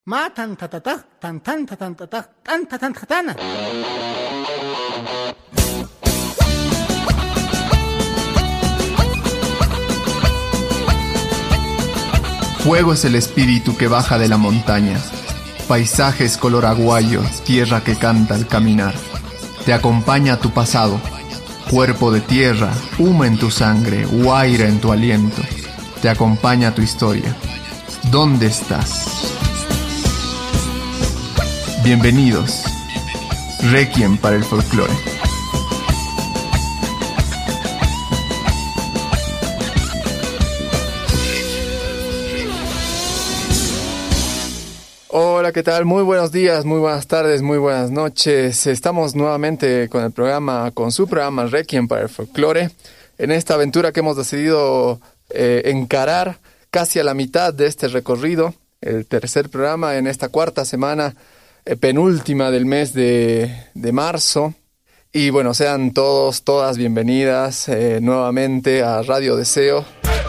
Ma tan tatatag, tan tan tatan tatag, tan tatan tatana. Fuego es el espíritu que baja de la montaña. Paisajes color aguayo, tierra que canta al caminar. Te acompaña tu pasado, cuerpo de tierra, humo en tu sangre, guaira en tu aliento. Te acompaña tu historia. ¿Dónde estás? Bienvenidos. Requiem para el folclore. Hola, ¿qué tal? Muy buenos días, muy buenas tardes, muy buenas noches. Estamos nuevamente con su programa Requiem para el folclore. En esta aventura que hemos decidido encarar casi a la mitad de este recorrido, el tercer programa en esta cuarta semana, penúltima del mes de marzo. Y bueno, sean todas bienvenidas nuevamente a Radio Deseo.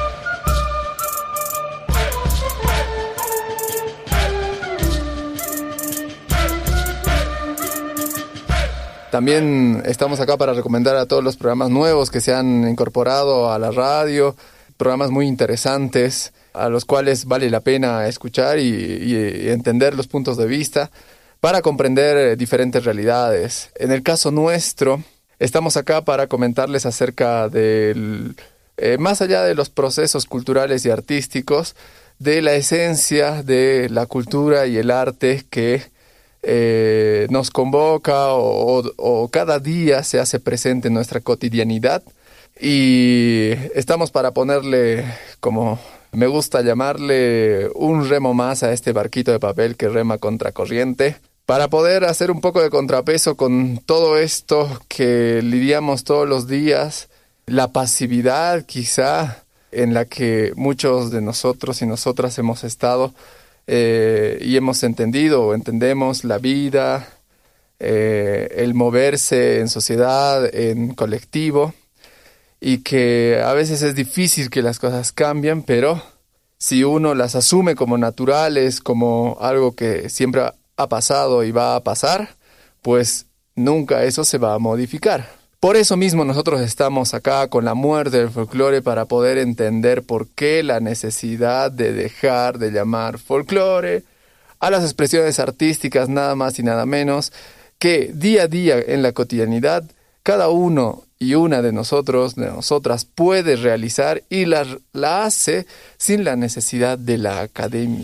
También estamos acá para recomendar a todos los programas nuevos que se han incorporado a la radio, programas muy interesantes a los cuales vale la pena escuchar y entender los puntos de vista para comprender diferentes realidades. En el caso nuestro, estamos acá para comentarles acerca del, más allá de los procesos culturales y artísticos, de la esencia de la cultura y el arte que nos convoca o cada día se hace presente en nuestra cotidianidad, y estamos para ponerle, como me gusta llamarle, un remo más a este barquito de papel que rema contracorriente, para poder hacer un poco de contrapeso con todo esto que lidiamos todos los días, la pasividad quizá en la que muchos de nosotros y nosotras hemos estado y hemos entendido o entendemos la vida, el moverse en sociedad, en colectivo, y que a veces es difícil que las cosas cambien, pero si uno las asume como naturales, como algo que siempre ha pasado y va a pasar, pues nunca eso se va a modificar. Por eso mismo nosotros estamos acá con la muerte del folclore, para poder entender por qué la necesidad de dejar de llamar folclore a las expresiones artísticas, nada más y nada menos, que día a día en la cotidianidad cada uno y una de nosotros, de nosotras, puede realizar y la hace sin la necesidad de la academia.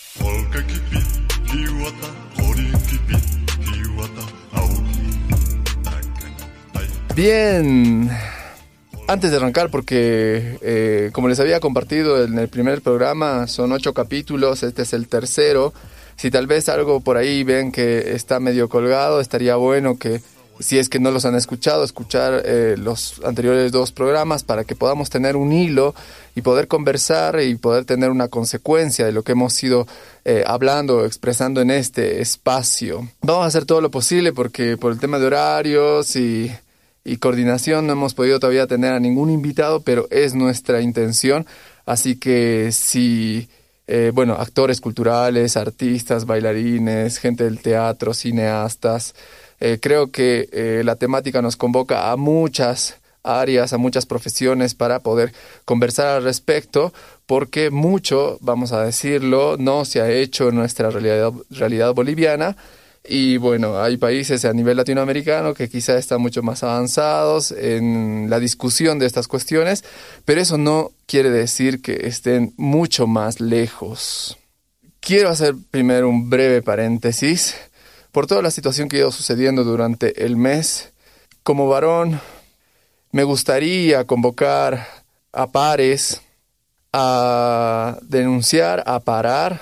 Bien, antes de arrancar, porque como les había compartido en el primer programa, son 8 capítulos, este es el tercero. Si tal vez algo por ahí ven que está medio colgado, estaría bueno que, si es que no los han escuchado, escuchar los anteriores 2 programas para que podamos tener un hilo y poder conversar y poder tener una consecuencia de lo que hemos ido hablando o expresando en este espacio. Vamos a hacer todo lo posible porque por el tema de horarios y coordinación no hemos podido todavía tener a ningún invitado, pero es nuestra intención. Así que si, actores culturales, artistas, bailarines, gente del teatro, cineastas, creo que la temática nos convoca a muchas áreas, a muchas profesiones para poder conversar al respecto, porque mucho, vamos a decirlo, no se ha hecho en nuestra realidad boliviana. Y bueno, hay países a nivel latinoamericano que quizá están mucho más avanzados en la discusión de estas cuestiones, pero eso no quiere decir que estén mucho más lejos. Quiero hacer primero un breve paréntesis por toda la situación que ha ido sucediendo durante el mes. Como varón, me gustaría convocar a pares a denunciar, a parar,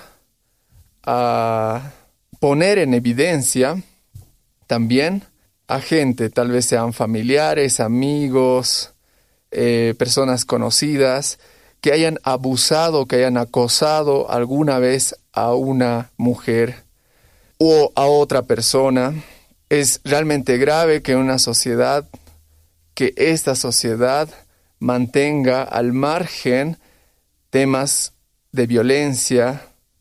a poner en evidencia también a gente, tal vez sean familiares, amigos, personas conocidas, que hayan abusado, que hayan acosado alguna vez a una mujer o a otra persona. Es realmente grave que esta sociedad mantenga al margen temas de violencia,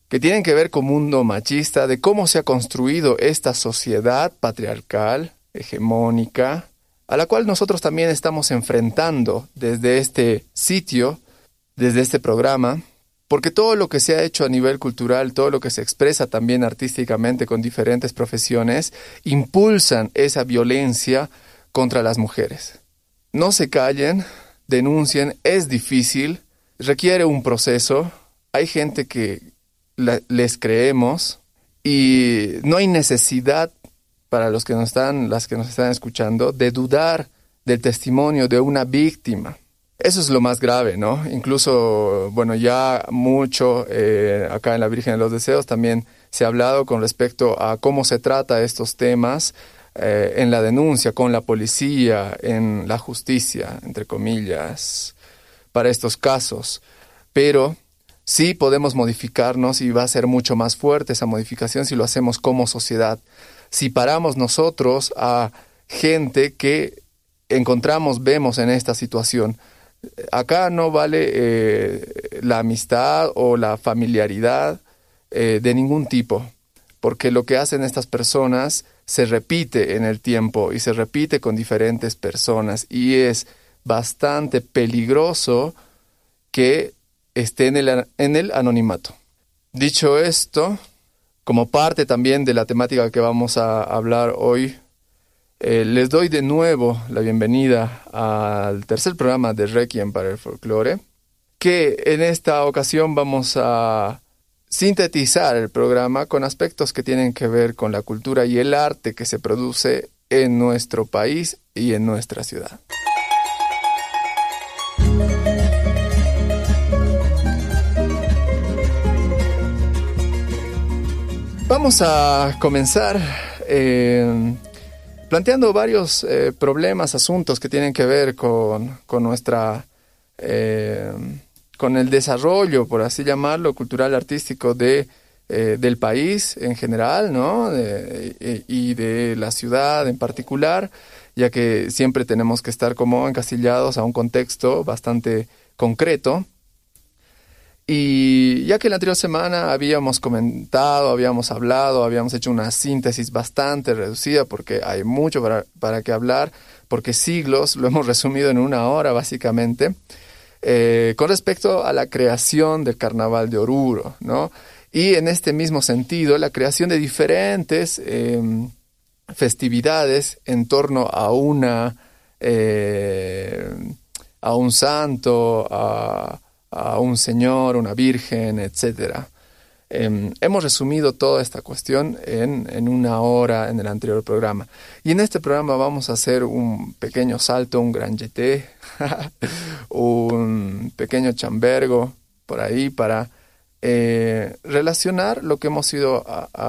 que tienen que ver con mundo machista, de cómo se ha construido esta sociedad patriarcal, hegemónica, a la cual nosotros también estamos enfrentando desde este sitio, desde este programa, porque todo lo que se ha hecho a nivel cultural, todo lo que se expresa también artísticamente con diferentes profesiones, impulsan esa violencia contra las mujeres. No se callen, denuncien, es difícil, requiere un proceso, hay gente que les creemos y no hay necesidad para las que nos están escuchando de dudar del testimonio de una víctima. Eso es lo más grave, ¿no? Incluso, bueno, ya mucho acá en la Virgen de los Deseos también se ha hablado con respecto a cómo se trata estos temas en la denuncia, con la policía, en la justicia, entre comillas, para estos casos. Pero sí podemos modificarnos y va a ser mucho más fuerte esa modificación si lo hacemos como sociedad. Si paramos nosotros a gente que vemos en esta situación. Acá no vale la amistad o la familiaridad de ningún tipo, porque lo que hacen estas personas se repite en el tiempo y se repite con diferentes personas y es bastante peligroso que esté en el anonimato. Dicho esto, como parte también de la temática que vamos a hablar hoy, les doy de nuevo la bienvenida al tercer programa de Requiem para el Folclore, que en esta ocasión vamos a sintetizar el programa con aspectos que tienen que ver con la cultura y el arte que se produce en nuestro país y en nuestra ciudad. Vamos a comenzar planteando varios problemas, asuntos que tienen que ver con el desarrollo, por así llamarlo, cultural, artístico del país en general, ¿no? Y de la ciudad en particular, ya que siempre tenemos que estar como encasillados a un contexto bastante concreto. Y ya que la anterior semana habíamos comentado, habíamos hablado, habíamos hecho una síntesis bastante reducida porque hay mucho para qué hablar, porque siglos lo hemos resumido en una hora básicamente, con respecto a la creación del Carnaval de Oruro, ¿no? Y en este mismo sentido, la creación de diferentes festividades en torno a un santo, a un señor, una virgen, etc. Hemos resumido toda esta cuestión en una hora en el anterior programa. Y en este programa vamos a hacer un pequeño salto, un gran jeté, un pequeño chambergo por ahí para relacionar lo que hemos ido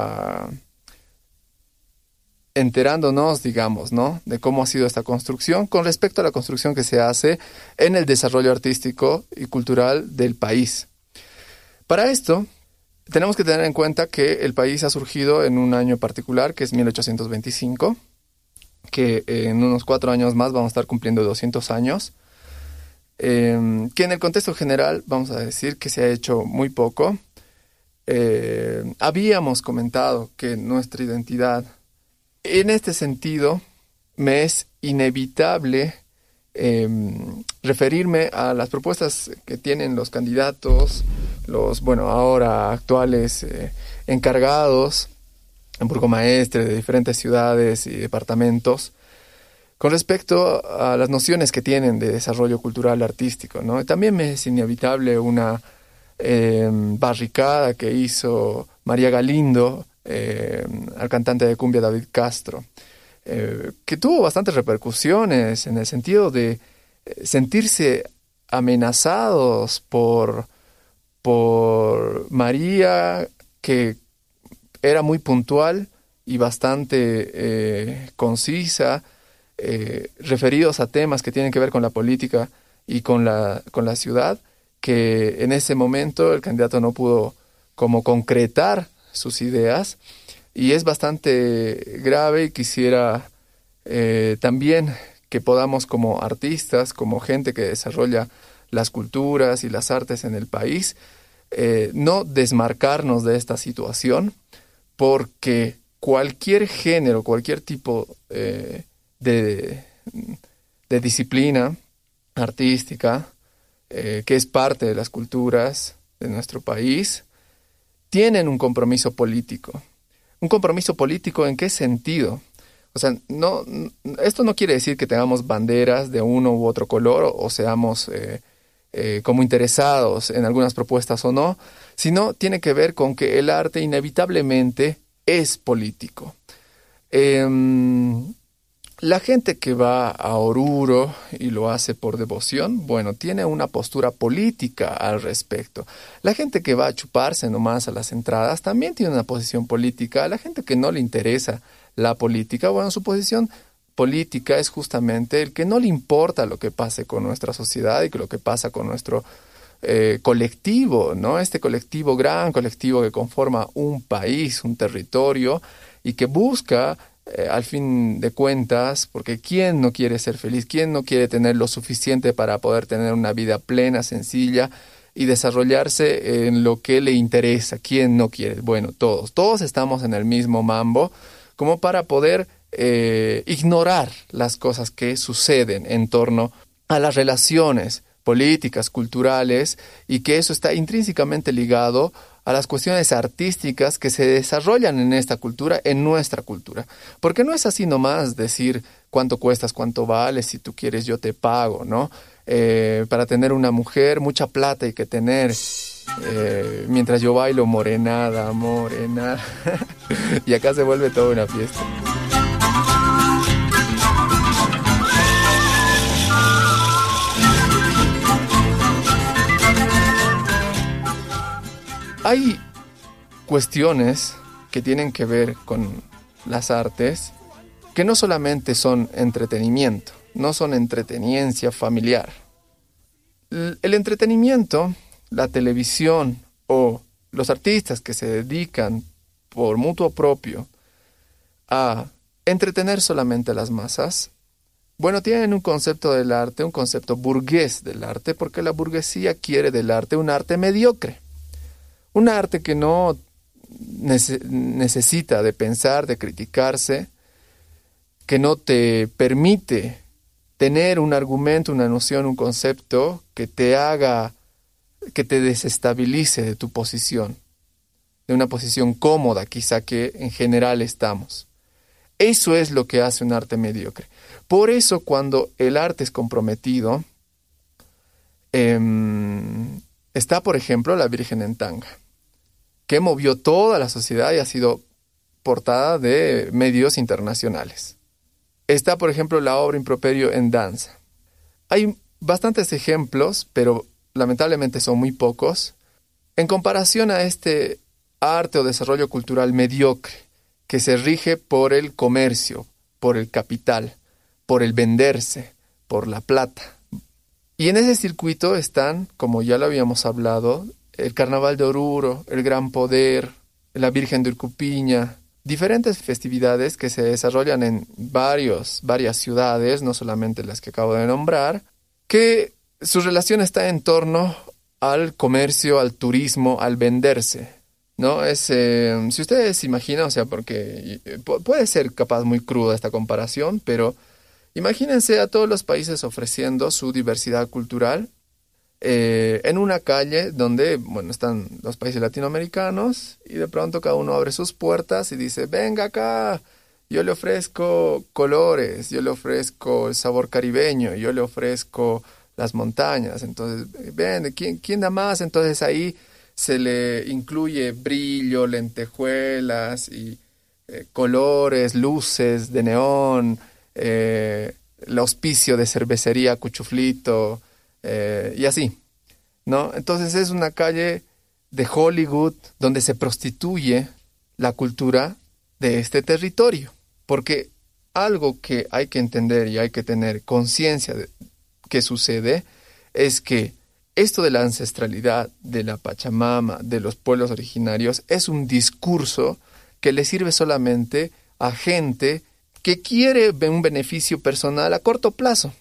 enterándonos, digamos, ¿no? De cómo ha sido esta construcción con respecto a la construcción que se hace en el desarrollo artístico y cultural del país. Para esto, tenemos que tener en cuenta que el país ha surgido en un año particular, que es 1825, que en unos 4 años más vamos a estar cumpliendo 200 años, que en el contexto general vamos a decir que se ha hecho muy poco. Habíamos comentado que nuestra identidad, en este sentido, me es inevitable referirme a las propuestas que tienen los candidatos, los, ahora actuales encargados, burgomaestres de diferentes ciudades y departamentos, con respecto a las nociones que tienen de desarrollo cultural artístico, ¿no? También me es inevitable una barricada que hizo María Galindo al cantante de cumbia David Castro, que tuvo bastantes repercusiones en el sentido de sentirse amenazados por María, que era muy puntual y bastante concisa, referidos a temas que tienen que ver con la política y con la ciudad, que en ese momento el candidato no pudo como concretar sus ideas, y es bastante grave, y quisiera también que podamos, como artistas, como gente que desarrolla las culturas y las artes en el país, no desmarcarnos de esta situación, porque cualquier género, cualquier tipo de disciplina artística que es parte de las culturas de nuestro país, tienen un compromiso político. ¿Un compromiso político en qué sentido? O sea, esto no quiere decir que tengamos banderas de uno u otro color o seamos como interesados en algunas propuestas o no, sino tiene que ver con que el arte inevitablemente es político. La gente que va a Oruro y lo hace por devoción, bueno, tiene una postura política al respecto. La gente que va a chuparse nomás a las entradas también tiene una posición política. La gente que no le interesa la política, bueno, su posición política es justamente el que no le importa lo que pase con nuestra sociedad y lo que pasa con nuestro colectivo, ¿no? Este colectivo, gran colectivo que conforma un país, un territorio y que busca al fin de cuentas, porque ¿quién no quiere ser feliz? ¿Quién no quiere tener lo suficiente para poder tener una vida plena, sencilla y desarrollarse en lo que le interesa? ¿Quién no quiere? Bueno, todos estamos en el mismo mambo como para poder ignorar las cosas que suceden en torno a las relaciones políticas, culturales, y que eso está intrínsecamente ligado a las cuestiones artísticas que se desarrollan en esta cultura, en nuestra cultura. Porque no es así nomás decir cuánto cuestas, cuánto vales, si tú quieres yo te pago, ¿no? Para tener una mujer, mucha plata hay que tener. Mientras yo bailo morenada, morenada. Y acá se vuelve toda una fiesta. Hay cuestiones que tienen que ver con las artes que no solamente son entretenimiento, no son entreteniencia familiar. El entretenimiento, la televisión o los artistas que se dedican por mutuo propio a entretener solamente a las masas, bueno, tienen un concepto del arte, un concepto burgués del arte, porque la burguesía quiere del arte un arte mediocre. Un arte que no necesita de pensar, de criticarse, que no te permite tener un argumento, una noción, un concepto que te haga, que te desestabilice de tu posición, de una posición cómoda quizá que en general estamos. Eso es lo que hace un arte mediocre. Por eso cuando el arte es comprometido, está por ejemplo la Virgen en tanga, que movió toda la sociedad y ha sido portada de medios internacionales. Está, por ejemplo, la obra Improperio en danza. Hay bastantes ejemplos, pero lamentablemente son muy pocos, en comparación a este arte o desarrollo cultural mediocre, que se rige por el comercio, por el capital, por el venderse, por la plata. Y en ese circuito están, como ya lo habíamos hablado, el Carnaval de Oruro, el Gran Poder, la Virgen de Urcupiña, diferentes festividades que se desarrollan en varias ciudades, no solamente las que acabo de nombrar, que su relación está en torno al comercio, al turismo, al venderse, ¿no? Si ustedes se imaginan, o sea, porque puede ser capaz muy cruda esta comparación, pero imagínense a todos los países ofreciendo su diversidad cultural, en una calle donde, bueno, están los países latinoamericanos y de pronto cada uno abre sus puertas y dice, venga acá, yo le ofrezco colores, yo le ofrezco el sabor caribeño, yo le ofrezco las montañas, entonces, ven, ¿quién da más? Entonces ahí se le incluye brillo, lentejuelas y colores, luces de neón, el auspicio de cervecería Cuchuflito, y así, ¿no? Entonces es una calle de Hollywood donde se prostituye la cultura de este territorio, porque algo que hay que entender y hay que tener conciencia de que sucede es que esto de la ancestralidad, de la Pachamama, de los pueblos originarios, es un discurso que le sirve solamente a gente que quiere un beneficio personal a corto plazo.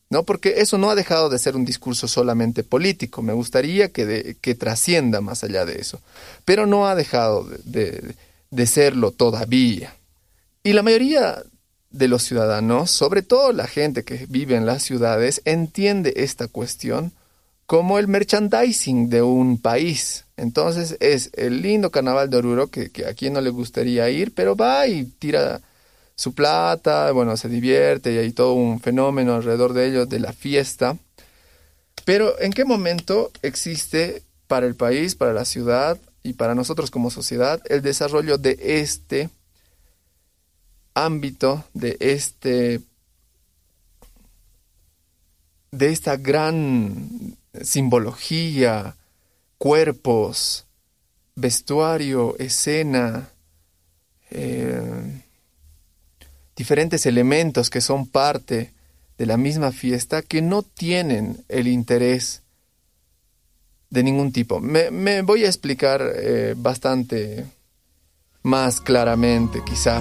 ¿no? Porque eso no ha dejado de ser un discurso solamente político. Me gustaría que trascienda más allá de eso. Pero no ha dejado de serlo todavía. Y la mayoría de los ciudadanos, sobre todo la gente que vive en las ciudades, entiende esta cuestión como el merchandising de un país. Entonces es el lindo carnaval de Oruro que a quien no le gustaría ir, pero va y tira su plata, bueno, se divierte y hay todo un fenómeno alrededor de ellos, de la fiesta. Pero ¿en qué momento existe para el país, para la ciudad y para nosotros como sociedad el desarrollo de este ámbito, de esta gran simbología, cuerpos, vestuario, escena, diferentes elementos que son parte de la misma fiesta que no tienen el interés de ningún tipo? Me voy a explicar bastante más claramente, quizá.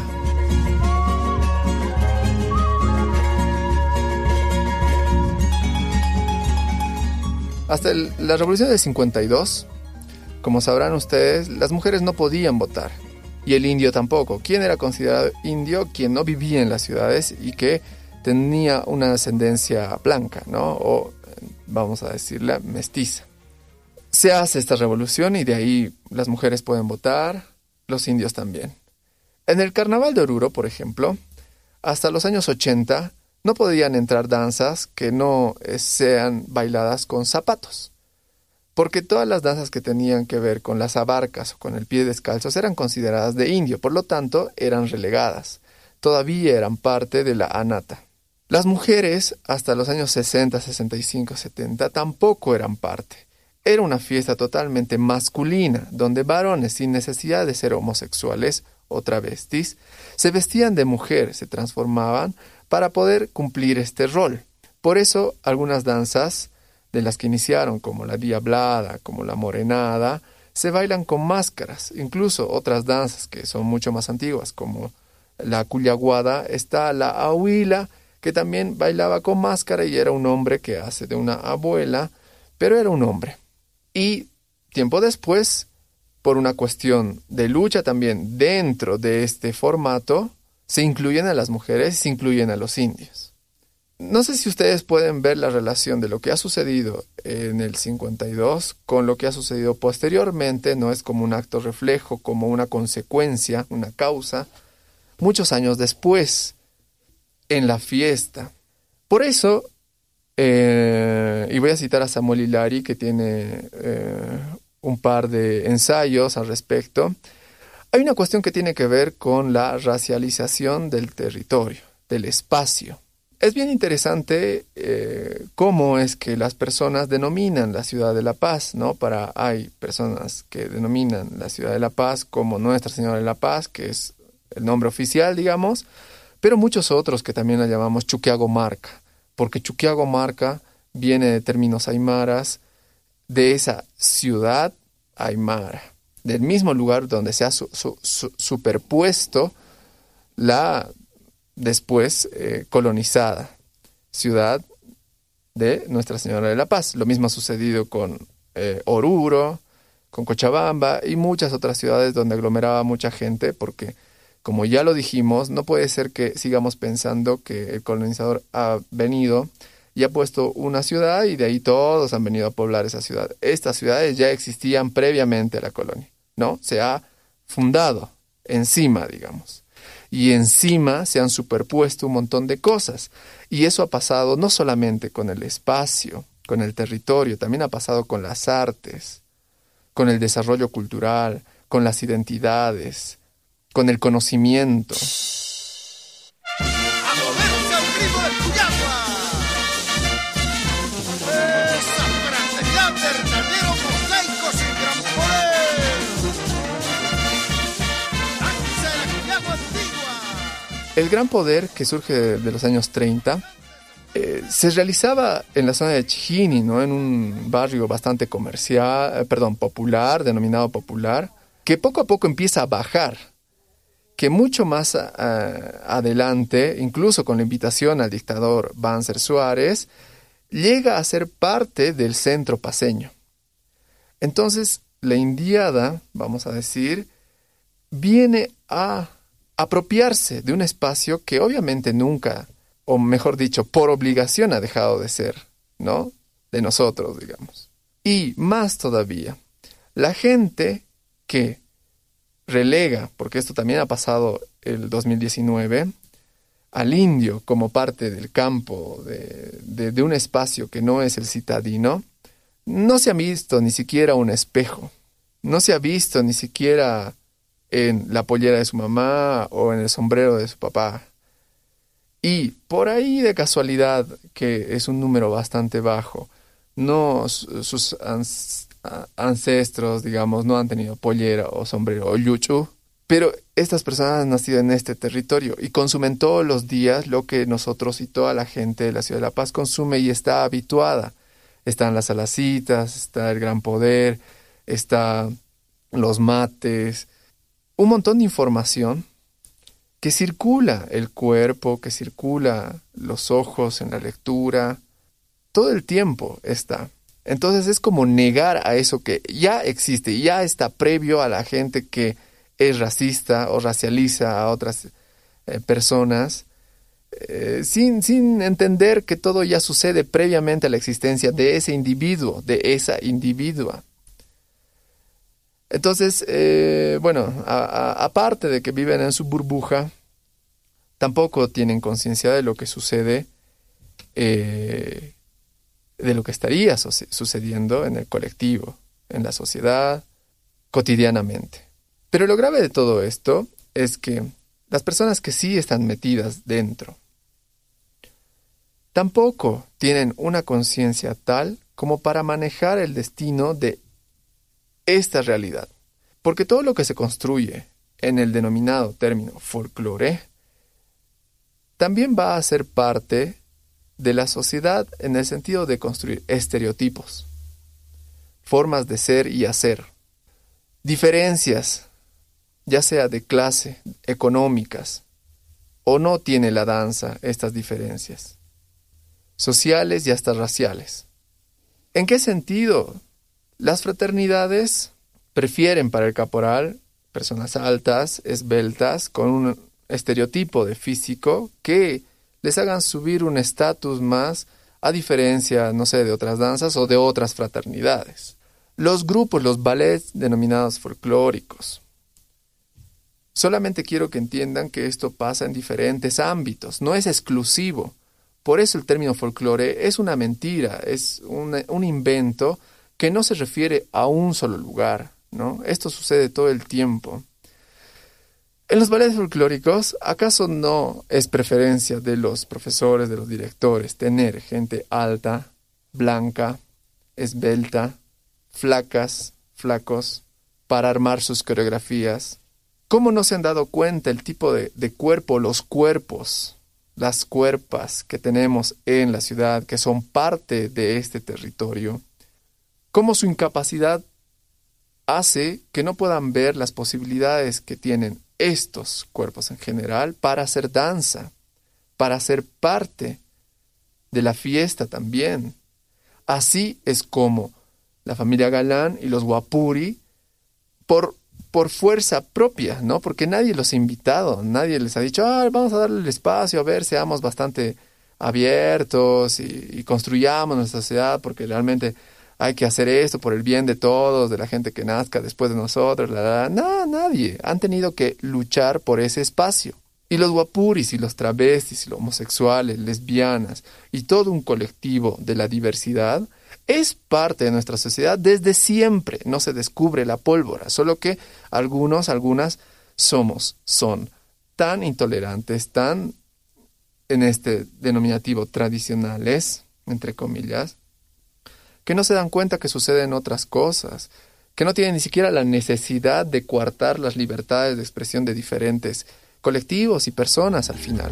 Hasta la Revolución del 52, como sabrán ustedes, las mujeres no podían votar. Y el indio tampoco. ¿Quién era considerado indio? Quien no vivía en las ciudades y que tenía una ascendencia blanca, ¿no? O, vamos a decirla, mestiza. Se hace esta revolución y de ahí las mujeres pueden votar, los indios también. En el Carnaval de Oruro, por ejemplo, hasta los años 80 no podían entrar danzas que no sean bailadas con zapatos, porque todas las danzas que tenían que ver con las abarcas o con el pie descalzos eran consideradas de indio, por lo tanto eran relegadas. Todavía eran parte de la anata. Las mujeres, hasta los años 60, 65, 70, tampoco eran parte. Era una fiesta totalmente masculina, donde varones, sin necesidad de ser homosexuales o travestis, se vestían de mujer, se transformaban para poder cumplir este rol. Por eso, algunas danzas de las que iniciaron, como la diablada, como la morenada, se bailan con máscaras. Incluso otras danzas que son mucho más antiguas, como la cuyaguada, está la ahuila, que también bailaba con máscara y era un hombre que hace de una abuela, pero era un hombre. Y tiempo después, por una cuestión de lucha también dentro de este formato, se incluyen a las mujeres y se incluyen a los indios. No sé si ustedes pueden ver la relación de lo que ha sucedido en el 52 con lo que ha sucedido posteriormente. No es como un acto reflejo, como una consecuencia, una causa, muchos años después, en la fiesta. Por eso, y voy a citar a Samuel Hilari, que tiene un par de ensayos al respecto. Hay una cuestión que tiene que ver con la racialización del territorio, del espacio. Es bien interesante cómo es que las personas denominan la ciudad de La Paz, ¿no? Hay personas que denominan la ciudad de La Paz como Nuestra Señora de La Paz, que es el nombre oficial, digamos, pero muchos otros que también la llamamos Chuquiagomarca, porque Chuquiagomarca viene de términos aymaras, de esa ciudad aymara, del mismo lugar donde se ha superpuesto la después colonizada ciudad de Nuestra Señora de la Paz. Lo mismo ha sucedido con Oruro, con Cochabamba y muchas otras ciudades donde aglomeraba mucha gente, porque, como ya lo dijimos, no puede ser que sigamos pensando que el colonizador ha venido y ha puesto una ciudad y de ahí todos han venido a poblar esa ciudad. Estas ciudades ya existían previamente a la colonia, ¿no? Se ha fundado encima, digamos. Y encima se han superpuesto un montón de cosas. Y eso ha pasado no solamente con el espacio, con el territorio, también ha pasado con las artes, con el desarrollo cultural, con las identidades, con el conocimiento. El gran poder que surge de los años 30 se realizaba en la zona de Chijini, ¿no? En un barrio bastante popular, denominado popular, que poco a poco empieza a bajar. que mucho más adelante, incluso con la invitación al dictador Banzer Suárez, llega a ser parte del centro paceño. Entonces, la indiada, vamos a decir, viene a apropiarse de un espacio que obviamente nunca, o mejor dicho, por obligación ha dejado de ser, ¿no? De nosotros, digamos. Y más todavía, la gente que relega, porque esto también ha pasado el 2019, al indio como parte del campo de un espacio que no es el citadino, no se ha visto ni siquiera un espejo, no se ha visto ni siquiera en la pollera de su mamá o en el sombrero de su papá. Y por ahí de casualidad, que es un número bastante bajo, no sus ancestros, digamos, no han tenido pollera o sombrero o yuchu, pero estas personas han nacido en este territorio y consumen todos los días lo que nosotros y toda la gente de la Ciudad de La Paz consume y está habituada. Están las alacitas, está el gran poder, están los mates, un montón de información que circula el cuerpo, que circula los ojos en la lectura, todo el tiempo está. Entonces es como negar a eso que ya existe, ya está previo a la gente que es racista o racializa a otras personas, sin entender que todo ya sucede previamente a la existencia de ese individuo, de esa individua. Entonces, aparte de que viven en su burbuja, tampoco tienen conciencia de lo que sucede, de lo que estaría sucediendo en el colectivo, en la sociedad, cotidianamente. Pero lo grave de todo esto es que las personas que sí están metidas dentro tampoco tienen una conciencia tal como para manejar el destino de esta realidad. Porque todo lo que se construye en el denominado término folclore también va a ser parte de la sociedad en el sentido de construir estereotipos, formas de ser y hacer, diferencias, ya sea de clase, económicas, o no tiene la danza estas diferencias, sociales y hasta raciales. ¿En qué sentido? Las fraternidades prefieren para el caporal personas altas, esbeltas, con un estereotipo de físico que les hagan subir un estatus más, a diferencia, no sé, de otras danzas o de otras fraternidades. Los grupos, los ballets denominados folclóricos. Solamente quiero que entiendan que esto pasa en diferentes ámbitos, no es exclusivo. Por eso el término folclore es una mentira, es un invento que no se refiere a un solo lugar, ¿no? Esto sucede todo el tiempo. En los ballets folclóricos, ¿acaso no es preferencia de los profesores, de los directores, tener gente alta, blanca, esbelta, flacas, flacos, para armar sus coreografías? ¿Cómo no se han dado cuenta el tipo de cuerpo, los cuerpos, las cuerpas que tenemos en la ciudad, que son parte de este territorio? ¿Cómo su incapacidad hace que no puedan ver las posibilidades que tienen estos cuerpos en general para hacer danza, para ser parte de la fiesta también? Así es como la familia Galán y los Guapuri, por fuerza propia, ¿no? Porque nadie los ha invitado, nadie les ha dicho, vamos a darle el espacio, a ver, seamos bastante abiertos y construyamos nuestra sociedad, porque realmente hay que hacer esto por el bien de todos, de la gente que nazca después de nosotros, No, nadie. Han tenido que luchar por ese espacio. Y los guapuris y los travestis y los homosexuales, lesbianas y todo un colectivo de la diversidad es parte de nuestra sociedad desde siempre. No se descubre la pólvora, solo que algunas son tan intolerantes, tan en este denominativo tradicionales, entre comillas, que no se dan cuenta que suceden otras cosas, que no tienen ni siquiera la necesidad de coartar las libertades de expresión de diferentes colectivos y personas al final.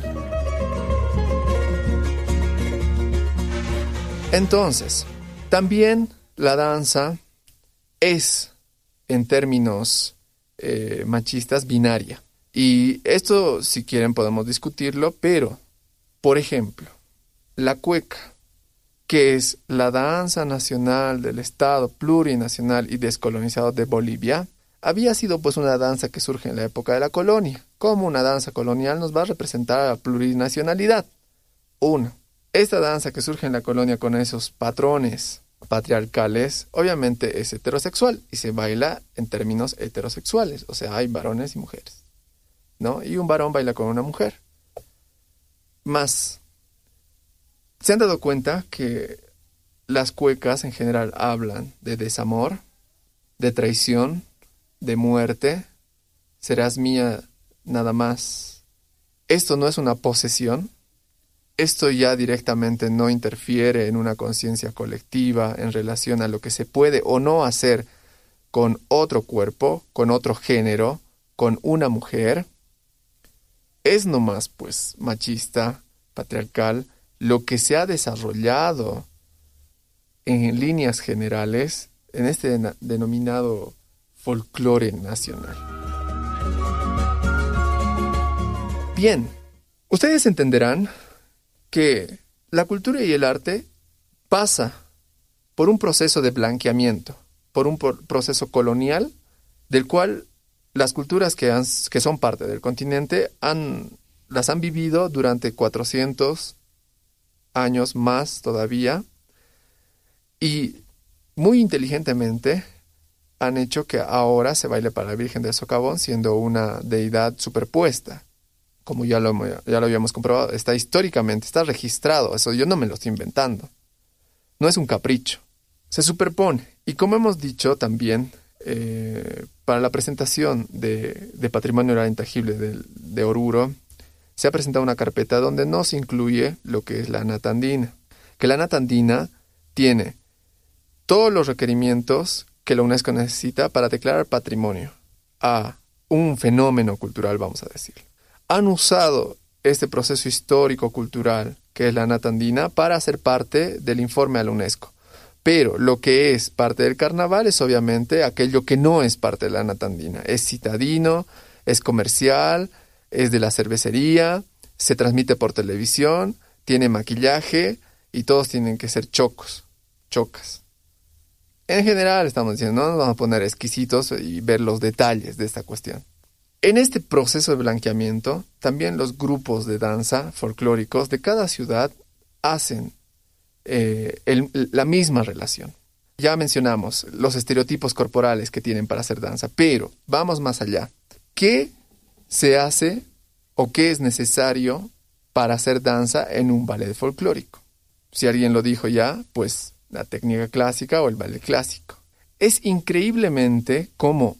Entonces, también la danza es, en términos machistas, binaria. Y esto, si quieren, podemos discutirlo, pero, por ejemplo, la cueca, que es la danza nacional del Estado plurinacional y descolonizado de Bolivia, había sido pues una danza que surge en la época de la colonia. Como una danza colonial nos va a representar a la plurinacionalidad. Una, esta danza que surge en la colonia con esos patrones patriarcales, obviamente es heterosexual y se baila en términos heterosexuales, o sea, hay varones y mujeres, ¿no? Y un varón baila con una mujer. Más, ¿se han dado cuenta que las cuecas en general hablan de desamor, de traición, de muerte? Serás mía nada más. Esto no es una posesión. Esto ya directamente no interfiere en una conciencia colectiva en relación a lo que se puede o no hacer con otro cuerpo, con otro género, con una mujer. Es nomás, pues, machista, patriarcal, lo que se ha desarrollado en líneas generales en este denominado folclore nacional. Bien, ustedes entenderán que la cultura y el arte pasa por un proceso de blanqueamiento, por un proceso colonial, del cual las culturas que son parte del continente las han vivido durante 400 años más todavía, y muy inteligentemente han hecho que ahora se baile para la Virgen del Socavón siendo una deidad superpuesta. Como ya lo habíamos comprobado, está históricamente, está registrado, eso yo no me lo estoy inventando. No es un capricho, se superpone. Y como hemos dicho también, para la presentación de Patrimonio Oral Intangible de Oruro, se ha presentado una carpeta donde no se incluye lo que es la nata andina. Que la nata andina tiene todos los requerimientos que la UNESCO necesita para declarar patrimonio a un fenómeno cultural, vamos a decir. Han usado este proceso histórico-cultural, que es la nata andina, para hacer parte del informe a la UNESCO. Pero lo que es parte del carnaval es obviamente aquello que no es parte de la nata andina. Es citadino, es comercial, es de la cervecería, se transmite por televisión, tiene maquillaje y todos tienen que ser chocas. En general estamos diciendo, no nos vamos a poner exquisitos y ver los detalles de esta cuestión. En este proceso de blanqueamiento, también los grupos de danza folclóricos de cada ciudad hacen la misma relación. Ya mencionamos los estereotipos corporales que tienen para hacer danza, pero vamos más allá. ¿Qué se hace o qué es necesario para hacer danza en un ballet folclórico? Si alguien lo dijo ya, pues la técnica clásica o el ballet clásico. Es increíblemente como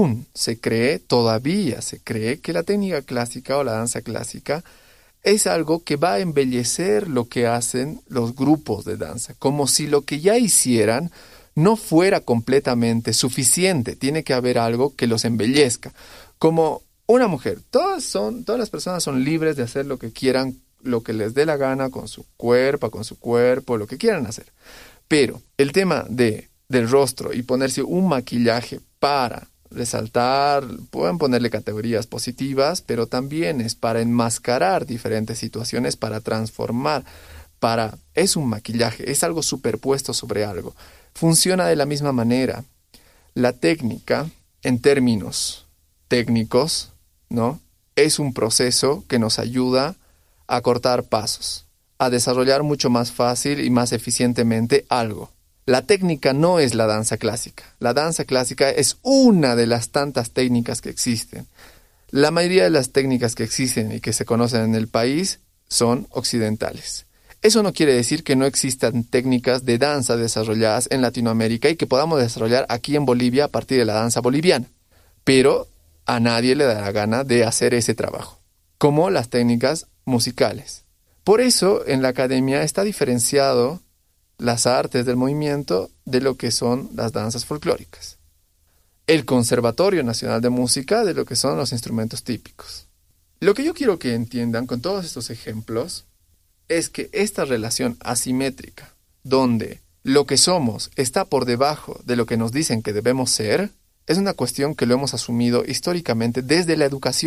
todavía se cree que la técnica clásica o la danza clásica es algo que va a embellecer lo que hacen los grupos de danza, como si lo que ya hicieran no fuera completamente suficiente. Tiene que haber algo que los embellezca. Como una mujer, todas las personas son libres de hacer lo que quieran, lo que les dé la gana con su cuerpo, lo que quieran hacer. Pero el tema del rostro y ponerse un maquillaje para resaltar, pueden ponerle categorías positivas, pero también es para enmascarar diferentes situaciones, para transformar, es un maquillaje, es algo superpuesto sobre algo. Funciona de la misma manera. La técnica, en términos técnicos, ¿no? Es un proceso que nos ayuda a cortar pasos, a desarrollar mucho más fácil y más eficientemente algo. La técnica no es la danza clásica. La danza clásica es una de las tantas técnicas que existen. La mayoría de las técnicas que existen y que se conocen en el país son occidentales. Eso no quiere decir que no existan técnicas de danza desarrolladas en Latinoamérica y que podamos desarrollar aquí en Bolivia a partir de la danza boliviana. Pero a nadie le da la gana de hacer ese trabajo, como las técnicas musicales. Por eso en la academia está diferenciado las artes del movimiento de lo que son las danzas folclóricas. El Conservatorio Nacional de Música de lo que son los instrumentos típicos. Lo que yo quiero que entiendan con todos estos ejemplos es que esta relación asimétrica, donde lo que somos está por debajo de lo que nos dicen que debemos ser, es una cuestión que lo hemos asumido históricamente desde la educación.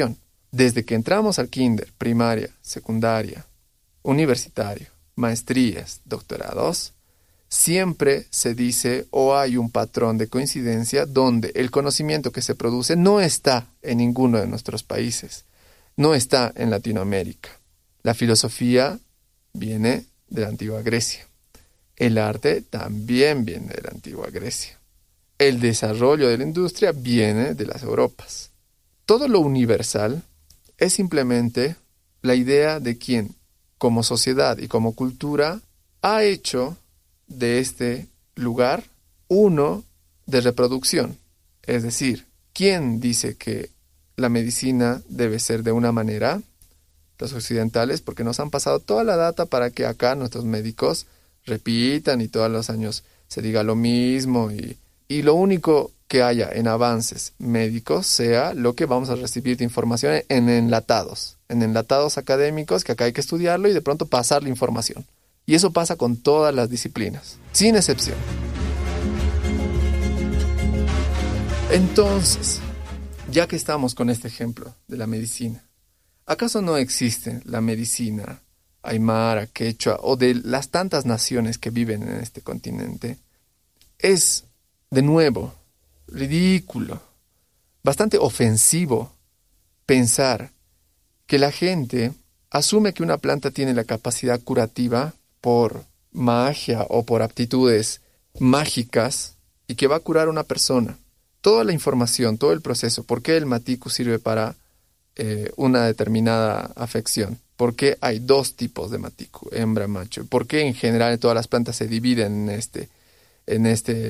Desde que entramos al kinder, primaria, secundaria, universitario, maestrías, doctorados, siempre se dice o hay un patrón de coincidencia donde el conocimiento que se produce no está en ninguno de nuestros países, no está en Latinoamérica. La filosofía viene de la antigua Grecia. El arte también viene de la antigua Grecia. El desarrollo de la industria viene de las Europas. Todo lo universal es simplemente la idea de quien, como sociedad y como cultura, ha hecho de este lugar uno de reproducción. Es decir, ¿quién dice que la medicina debe ser de una manera? Los occidentales, porque nos han pasado toda la data para que acá nuestros médicos repitan y todos los años se diga lo mismo y lo único que haya en avances médicos sea lo que vamos a recibir de información en enlatados académicos, que acá hay que estudiarlo y de pronto pasar la información. Y eso pasa con todas las disciplinas, sin excepción. Entonces, ya que estamos con este ejemplo de la medicina, ¿acaso no existe la medicina aymara, quechua o de las tantas naciones que viven en este continente? Es, de nuevo, ridículo, bastante ofensivo pensar que la gente asume que una planta tiene la capacidad curativa por magia o por aptitudes mágicas y que va a curar a una persona. Toda la información, todo el proceso, ¿por qué el maticu sirve para una determinada afección? ¿Por qué hay dos tipos de maticu, hembra, macho? ¿Por qué en general todas las plantas se dividen en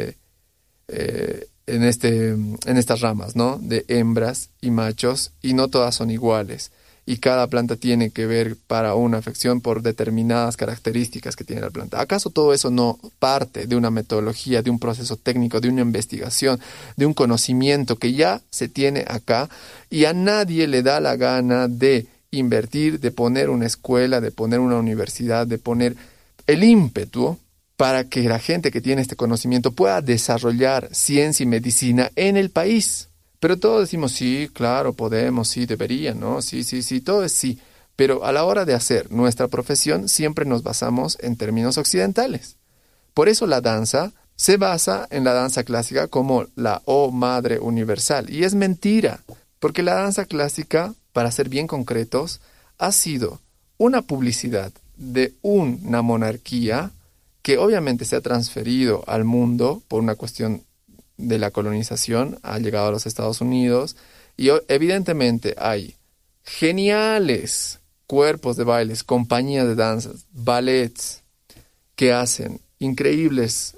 estas ramas, ¿no? De hembras y machos, y no todas son iguales? Y cada planta tiene que ver para una afección por determinadas características que tiene la planta. ¿Acaso todo eso no parte de una metodología, de un proceso técnico, de una investigación, de un conocimiento que ya se tiene acá y a nadie le da la gana de invertir, de poner una escuela, de poner una universidad, de poner el ímpetu para que la gente que tiene este conocimiento pueda desarrollar ciencia y medicina en el país? Pero todos decimos, sí, claro, podemos, sí, deberían, ¿no? Sí, todo es sí. Pero a la hora de hacer nuestra profesión siempre nos basamos en términos occidentales. Por eso la danza se basa en la danza clásica como la madre universal. Y es mentira, porque la danza clásica, para ser bien concretos, ha sido una publicidad de una monarquía que obviamente se ha transferido al mundo por una cuestión de la colonización, ha llegado a los Estados Unidos y evidentemente hay geniales cuerpos de bailes, compañías de danzas, ballets que hacen increíbles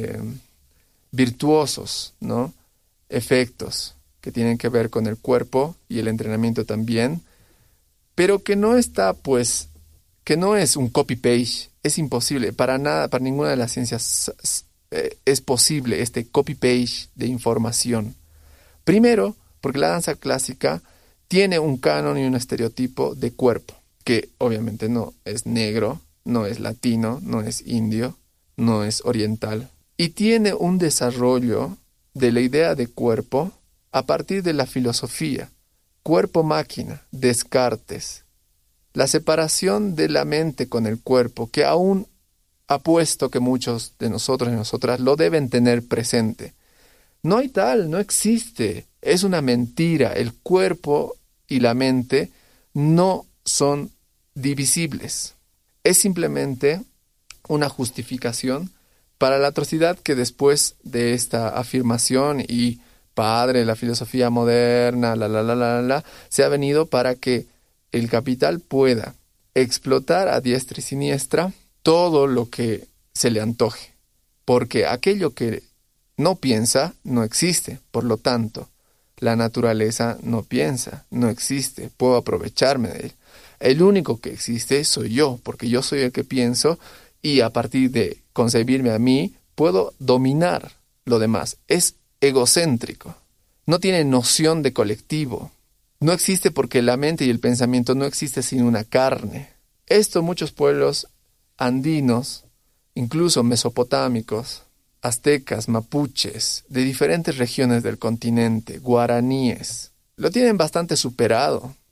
virtuosos, ¿no? Efectos que tienen que ver con el cuerpo y el entrenamiento también, pero que no está, pues, que no es un copy-paste, es imposible, para nada, para ninguna de las ciencias es posible este copy-paste de información. Primero, porque la danza clásica tiene un canon y un estereotipo de cuerpo, que obviamente no es negro, no es latino, no es indio, no es oriental, y tiene un desarrollo de la idea de cuerpo a partir de la filosofía, cuerpo-máquina, Descartes, la separación de la mente con el cuerpo, que aún apuesto que muchos de nosotros y nosotras lo deben tener presente. No hay tal, no existe, es una mentira. El cuerpo y la mente no son divisibles. Es simplemente una justificación para la atrocidad que después de esta afirmación y padre, la filosofía moderna, se ha venido para que el capital pueda explotar a diestra y siniestra todo lo que se le antoje, porque aquello que no piensa no existe. Por lo tanto, la naturaleza no piensa, no existe, puedo aprovecharme de él. El único que existe soy yo, porque yo soy el que pienso y a partir de concebirme a mí puedo dominar lo demás. Es egocéntrico, no tiene noción de colectivo, no existe porque la mente y el pensamiento no existe sin una carne. Esto muchos pueblos andinos, incluso mesopotámicos, aztecas, mapuches, de diferentes regiones del continente, guaraníes, lo tienen bastante superado.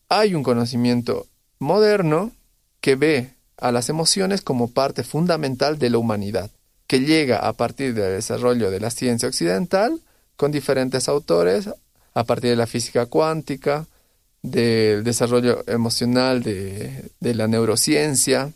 hay un conocimiento moderno que ve a las emociones como parte fundamental de la humanidad, que llega a partir del desarrollo de la ciencia occidental con diferentes autores, a partir de la física cuántica, del desarrollo emocional de la neurociencia,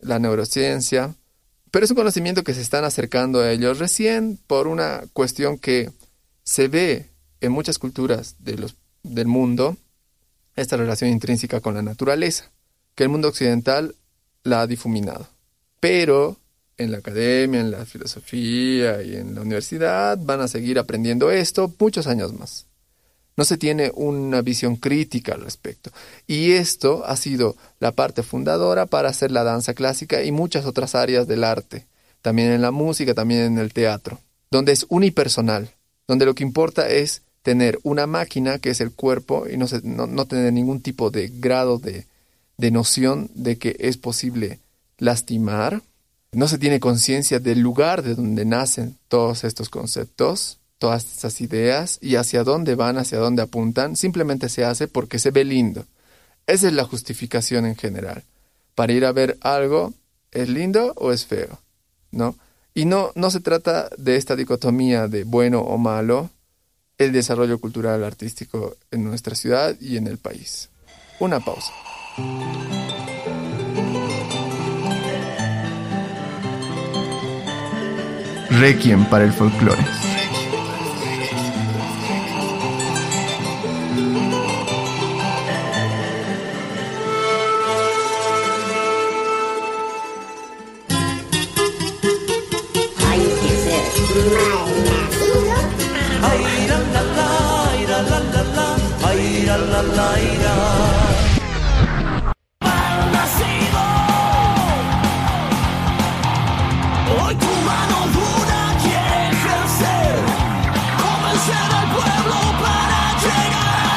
pero es un conocimiento que se están acercando a ellos recién por una cuestión que se ve en muchas culturas del mundo, esta relación intrínseca con la naturaleza, que el mundo occidental la ha difuminado. Pero en la academia, en la filosofía y en la universidad van a seguir aprendiendo esto muchos años más. No se tiene una visión crítica al respecto. Y esto ha sido la parte fundadora para hacer la danza clásica y muchas otras áreas del arte. También en la música, también en el teatro. Donde es unipersonal. Donde lo que importa es tener una máquina que es el cuerpo y no tener ningún tipo de grado de noción de que es posible lastimar. No se tiene conciencia del lugar de donde nacen todos estos conceptos, todas estas ideas y hacia dónde van, hacia dónde apuntan. Simplemente se hace porque se ve lindo. Esa es la justificación en general. Para ir a ver algo, ¿es lindo o es feo? ¿No? Y no se trata de esta dicotomía de bueno o malo, el desarrollo cultural artístico en nuestra ciudad y en el país. Una pausa. Requiem para el folclore. Hoy tu mano dura quiere ejercer, convencer al pueblo para llegar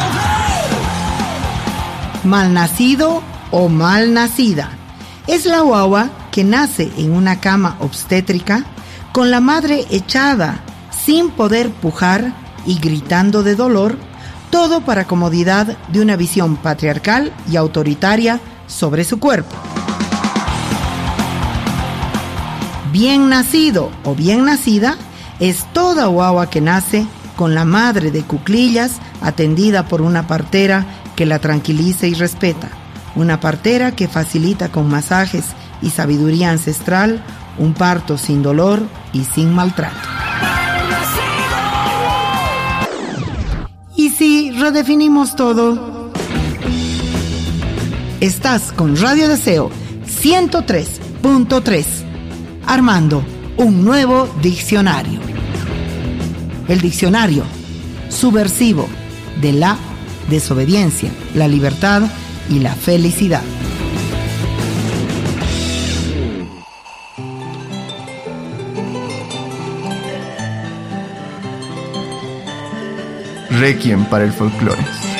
al poder. Malnacido o malnacida es la guagua que nace en una cama obstétrica con la madre echada, sin poder pujar y gritando de dolor, todo para comodidad de una visión patriarcal y autoritaria sobre su cuerpo. Bien nacido o bien nacida es toda guagua que nace con la madre de cuclillas atendida por una partera que la tranquiliza y respeta, una partera que facilita con masajes y sabiduría ancestral un parto sin dolor y sin maltrato. Y si redefinimos todo, estás con Radio Deseo 103.3, armando un nuevo diccionario. El diccionario subversivo de la desobediencia, la libertad y la felicidad. Requiem para el folclore.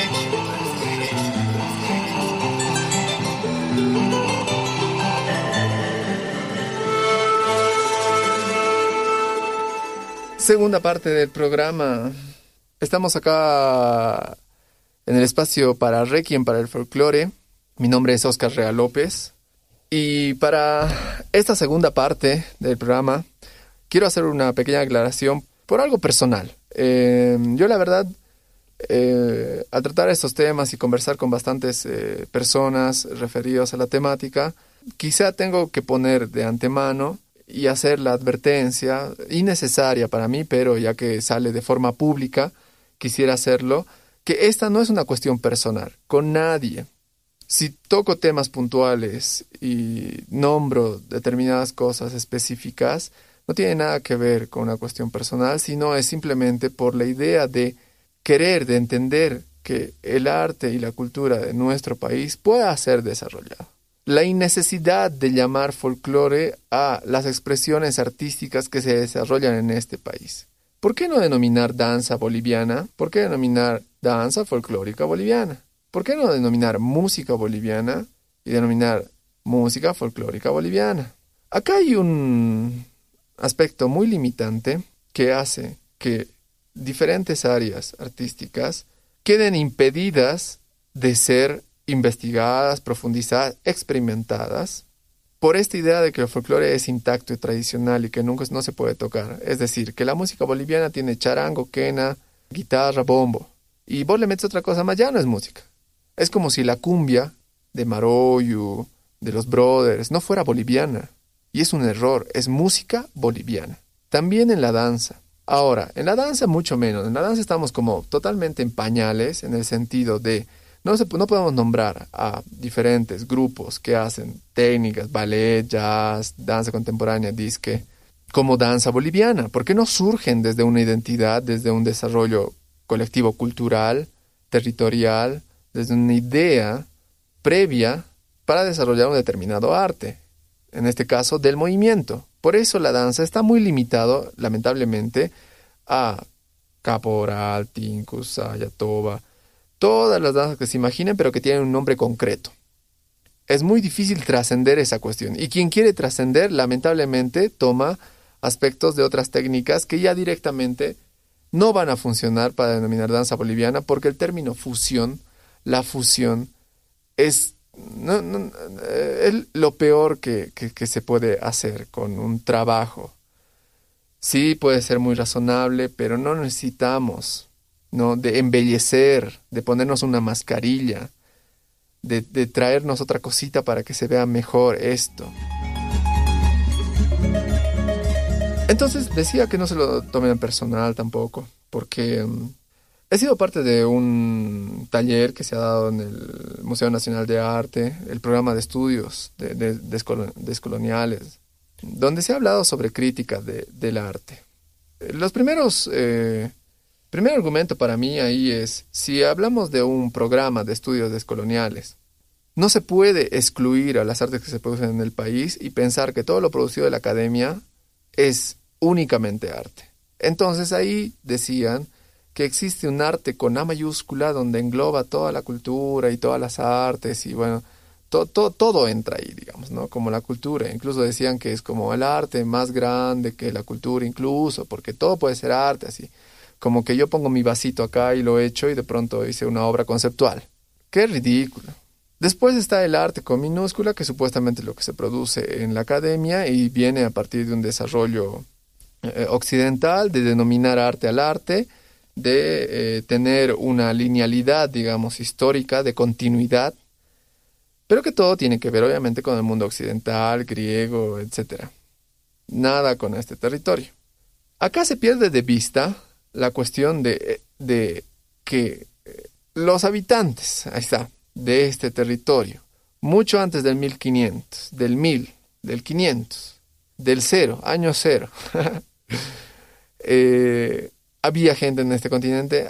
Segunda parte del programa. Estamos acá en el espacio para Requiem para el folclore. Mi nombre es Oscar Rea López. Y para esta segunda parte del programa quiero hacer una pequeña aclaración por algo personal. Yo la verdad, al tratar estos temas y conversar con bastantes personas referidos a la temática, quizá tengo que poner de antemano y hacer la advertencia innecesaria para mí, pero ya que sale de forma pública, quisiera hacerlo, que esta no es una cuestión personal, con nadie. Si toco temas puntuales y nombro determinadas cosas específicas, no tiene nada que ver con una cuestión personal, sino es simplemente por la idea de querer, de entender que el arte y la cultura de nuestro país pueda ser desarrollado. La innecesidad de llamar folclore a las expresiones artísticas que se desarrollan en este país. ¿Por qué no denominar danza boliviana? ¿Por qué denominar danza folclórica boliviana? ¿Por qué no denominar música boliviana y denominar música folclórica boliviana? Acá hay un aspecto muy limitante que hace que diferentes áreas artísticas queden impedidas de ser investigadas, profundizadas, experimentadas, por esta idea de que el folclore es intacto y tradicional y que nunca no se puede tocar. Es decir, que la música boliviana tiene charango, quena, guitarra, bombo. Y vos le metes otra cosa más, ya no es música. Es como si la cumbia de Maroyu, de los Brothers, no fuera boliviana. Y es un error, es música boliviana. También en la danza. Ahora, en la danza mucho menos. En la danza estamos como totalmente en pañales, en el sentido de no podemos nombrar a diferentes grupos que hacen técnicas, ballet, jazz, danza contemporánea, disque, como danza boliviana, porque no surgen desde una identidad, desde un desarrollo colectivo cultural, territorial, desde una idea previa para desarrollar un determinado arte, en este caso del movimiento. Por eso la danza está muy limitado, lamentablemente, a caporal, tinkus, saya, toba, todas las danzas que se imaginen, pero que tienen un nombre concreto. Es muy difícil trascender esa cuestión. Y quien quiere trascender, lamentablemente, toma aspectos de otras técnicas que ya directamente no van a funcionar para denominar danza boliviana, porque el término fusión, la fusión, es lo peor que se puede hacer con un trabajo. Sí, puede ser muy razonable, pero no necesitamos, ¿no?, de embellecer, de ponernos una mascarilla, de traernos otra cosita para que se vea mejor esto. Entonces decía que no se lo tomen personal tampoco, porque he sido parte de un taller que se ha dado en el Museo Nacional de Arte, el programa de estudios descoloniales, donde se ha hablado sobre crítica del arte. Primer argumento para mí ahí es, si hablamos de un programa de estudios descoloniales, no se puede excluir a las artes que se producen en el país y pensar que todo lo producido de la academia es únicamente arte. Entonces ahí decían que existe un arte con A mayúscula donde engloba toda la cultura y todas las artes y bueno, todo entra ahí, digamos, ¿no? Como la cultura. Incluso decían que es como el arte más grande que la cultura incluso, porque todo puede ser arte, así. Como que yo pongo mi vasito acá y lo echo y de pronto hice una obra conceptual. ¡Qué ridículo! Después está el arte con minúscula, que supuestamente es lo que se produce en la academia y viene a partir de un desarrollo occidental, de denominar arte al arte, de tener una linealidad, digamos, histórica, de continuidad, pero que todo tiene que ver obviamente con el mundo occidental, griego, etc. Nada con este territorio. Acá se pierde de vista la cuestión de que los habitantes, ahí está, de este territorio, mucho antes del 1500, del 1000, del 500, del 0, año 0, había gente en este continente,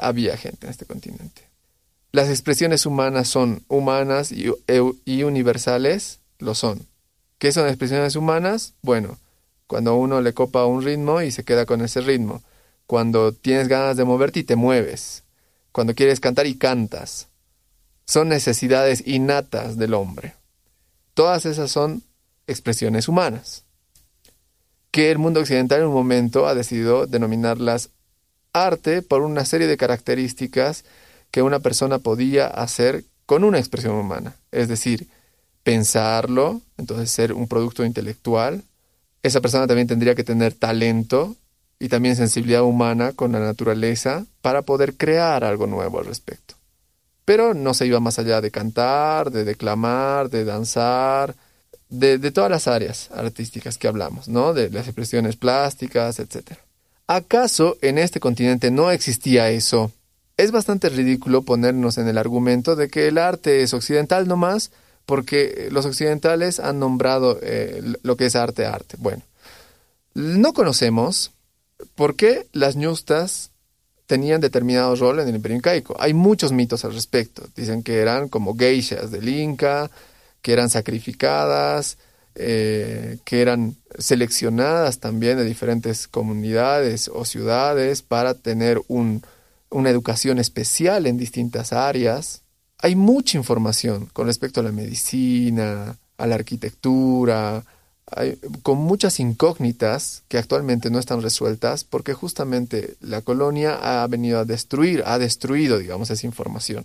Las expresiones humanas son humanas y universales, lo son. ¿Qué son expresiones humanas? Bueno, cuando uno le copa un ritmo y se queda con ese ritmo. Cuando tienes ganas de moverte y te mueves. Cuando quieres cantar y cantas. Son necesidades innatas del hombre. Todas esas son expresiones humanas, que el mundo occidental en un momento ha decidido denominarlas arte por una serie de características que una persona podía hacer con una expresión humana. Es decir, pensarlo, entonces ser un producto intelectual. Esa persona también tendría que tener talento y también sensibilidad humana con la naturaleza para poder crear algo nuevo al respecto. Pero no se iba más allá de cantar, de declamar, de danzar, de todas las áreas artísticas que hablamos, ¿no? De las expresiones plásticas, etc. ¿Acaso en este continente no existía eso? Es bastante ridículo ponernos en el argumento de que el arte es occidental nomás porque los occidentales han nombrado lo que es arte. Bueno, no conocemos por qué las ñustas tenían determinado rol en el Imperio Incaico. Hay muchos mitos al respecto. Dicen que eran como geishas del Inca, que eran sacrificadas, que eran seleccionadas también de diferentes comunidades o ciudades para tener una educación especial en distintas áreas. Hay mucha información con respecto a la medicina, a la arquitectura, con muchas incógnitas que actualmente no están resueltas porque justamente la colonia ha venido a destruir, ha destruido, digamos, esa información.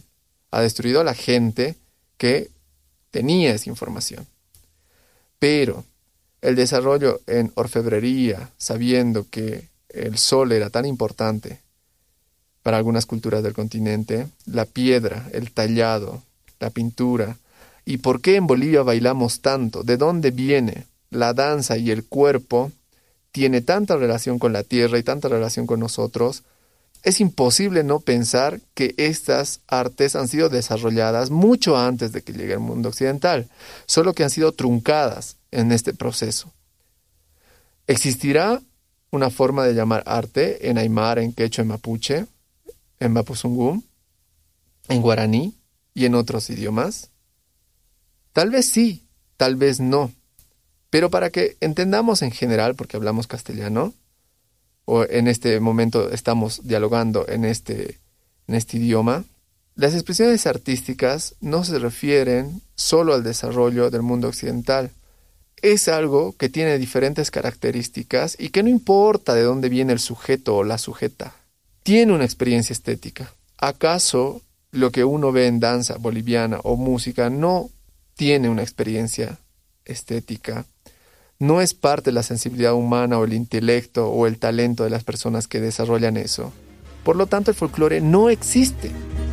ha destruido a la gente que tenía esa información. Pero el desarrollo en orfebrería, sabiendo que el sol era tan importante para algunas culturas del continente, la piedra, el tallado, la pintura, y por qué en Bolivia bailamos tanto, de dónde viene la danza y el cuerpo, tiene tanta relación con la tierra y tanta relación con nosotros, es imposible no pensar que estas artes han sido desarrolladas mucho antes de que llegue el mundo occidental, solo que han sido truncadas en este proceso. ¿Existirá una forma de llamar arte en aymara, en quechua, en mapuche, en mapuzungún, en guaraní y en otros idiomas? Tal vez sí, tal vez no. Pero para que entendamos en general, porque hablamos castellano, o en este momento estamos dialogando en este idioma, las expresiones artísticas no se refieren solo al desarrollo del mundo occidental. Es algo que tiene diferentes características y que no importa de dónde viene el sujeto o la sujeta, tiene una experiencia estética. ¿Acaso lo que uno ve en danza boliviana o música no tiene una experiencia estética? No es parte de la sensibilidad humana o el intelecto o el talento de las personas que desarrollan eso. Por lo tanto, el folclore no existe.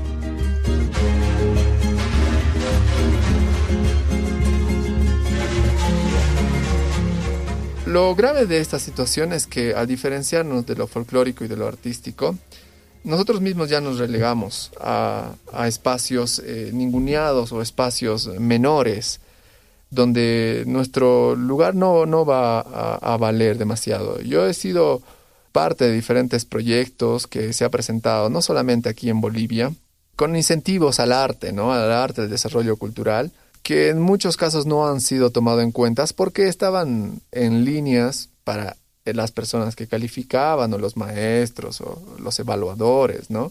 Lo grave de esta situación es que, al diferenciarnos de lo folclórico y de lo artístico, nosotros mismos ya nos relegamos a espacios ninguneados o espacios menores, donde nuestro lugar no va a valer demasiado. Yo he sido parte de diferentes proyectos que se ha presentado, no solamente aquí en Bolivia, con incentivos al arte, ¿no? Al arte, al desarrollo cultural, que en muchos casos no han sido tomados en cuenta porque estaban en líneas para las personas que calificaban, o los maestros, o los evaluadores, ¿no?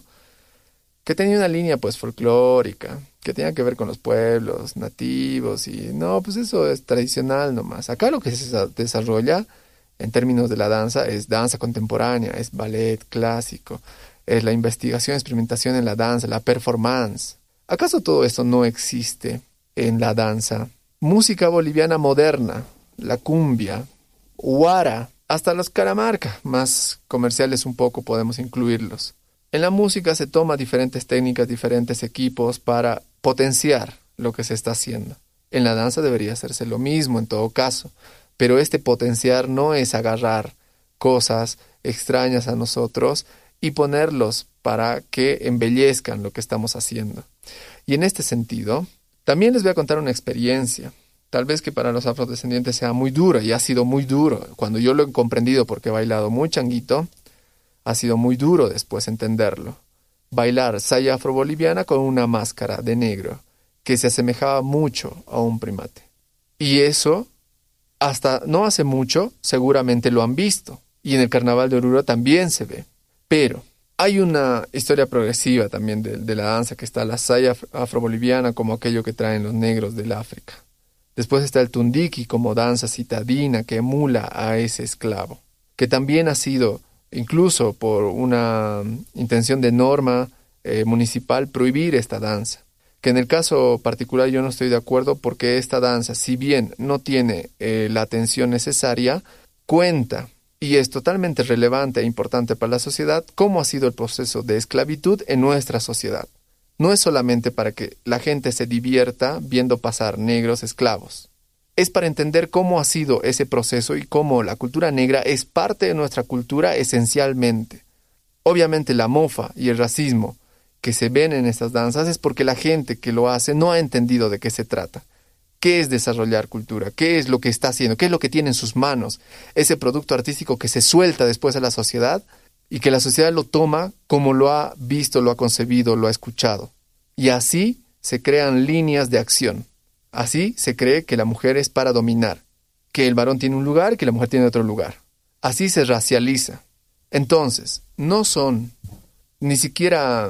Que tenía una línea pues folclórica, que tenía que ver con los pueblos nativos, y no, pues eso es tradicional nomás. Acá lo que se desarrolla en términos de la danza es danza contemporánea, es ballet clásico, es la investigación, experimentación en la danza, la performance. ¿Acaso todo esto no existe en la danza? Música boliviana moderna, la cumbia, huara, hasta los caramarca, más comerciales un poco podemos incluirlos. En la música se toma diferentes técnicas, diferentes equipos para potenciar lo que se está haciendo. En la danza debería hacerse lo mismo en todo caso, pero este potenciar no es agarrar cosas extrañas a nosotros y ponerlos para que embellezcan lo que estamos haciendo. Y en este sentido, también les voy a contar una experiencia, tal vez que para los afrodescendientes sea muy duro, y ha sido muy duro. Cuando yo lo he comprendido porque he bailado muy changuito, ha sido muy duro después entenderlo. Bailar saya afroboliviana con una máscara de negro que se asemejaba mucho a un primate. Y eso, hasta no hace mucho, seguramente lo han visto. Y en el Carnaval de Oruro también se ve. Pero hay una historia progresiva también de la danza, que está la saya afroboliviana como aquello que traen los negros del África. Después está el tundiki como danza citadina que emula a ese esclavo, que también ha sido, incluso por una intención de norma municipal, prohibir esta danza. Que en el caso particular yo no estoy de acuerdo, porque esta danza, si bien no tiene la atención necesaria, cuenta y es totalmente relevante e importante para la sociedad cómo ha sido el proceso de esclavitud en nuestra sociedad. No es solamente para que la gente se divierta viendo pasar negros esclavos. Es para entender cómo ha sido ese proceso y cómo la cultura negra es parte de nuestra cultura esencialmente. Obviamente la mofa y el racismo que se ven en estas danzas es porque la gente que lo hace no ha entendido de qué se trata. ¿Qué es desarrollar cultura? ¿Qué es lo que está haciendo? ¿Qué es lo que tiene en sus manos? Ese producto artístico que se suelta después a la sociedad y que la sociedad lo toma como lo ha visto, lo ha concebido, lo ha escuchado. Y así se crean líneas de acción. Así se cree que la mujer es para dominar, que el varón tiene un lugar y que la mujer tiene otro lugar. Así se racializa. Entonces, no son ni siquiera